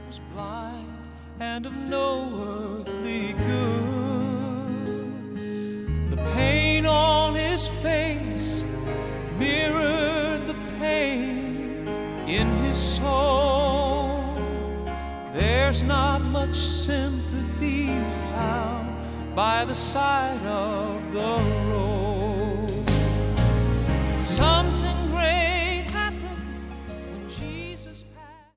was blind and of no earthly good. The pain on his face mirrored the pain in his soul. There's not much sympathy found by the side of